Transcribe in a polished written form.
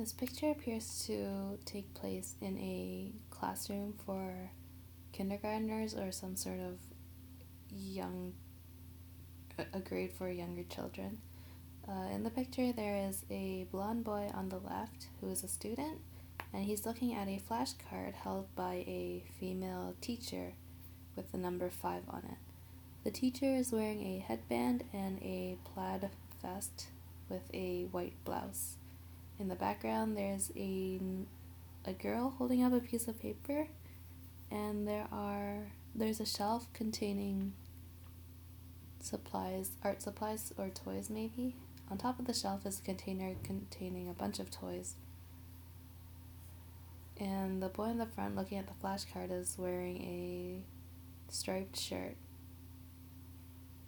This picture appears to take place in a classroom for kindergartners or some sort of young, a grade for younger children. In the picture, there is a blonde boy on the left who is a student, and he's looking at a flashcard held by a female teacher with the number 5 on it. The teacher is wearing a headband and a plaid vest with a white blouse. In the background, there's a girl holding up a piece of paper, and there's a shelf containing supplies, art supplies or toys maybe. On top of the shelf is a container containing a bunch of toys. And the boy in the front looking at the flashcard is wearing a striped shirt